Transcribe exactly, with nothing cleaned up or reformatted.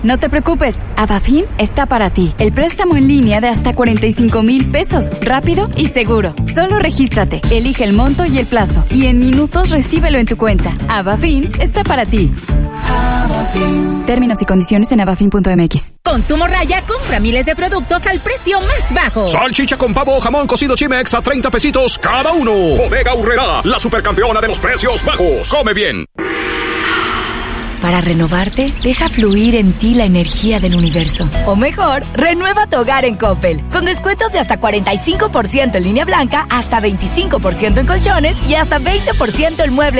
No te preocupes, Avafin está para ti. El préstamo en línea de hasta cuarenta y cinco mil pesos, rápido y seguro. Solo regístrate, elige el monto y el plazo, y en minutos recíbelo en tu cuenta. Avafin está para ti. Avafin. Términos y condiciones en avafin punto m x. Consumo Raya compra miles de productos al precio más bajo. Salchicha con pavo o jamón cocido Chimex a treinta pesitos cada uno. Bodega Aurrerá, la supercampeona de los precios bajos. Come bien. Para renovarte, deja fluir en ti la energía del universo. O mejor, renueva tu hogar en Coppel. Con descuentos de hasta cuarenta y cinco por ciento en línea blanca, hasta veinticinco por ciento en colchones y hasta veinte por ciento en muebles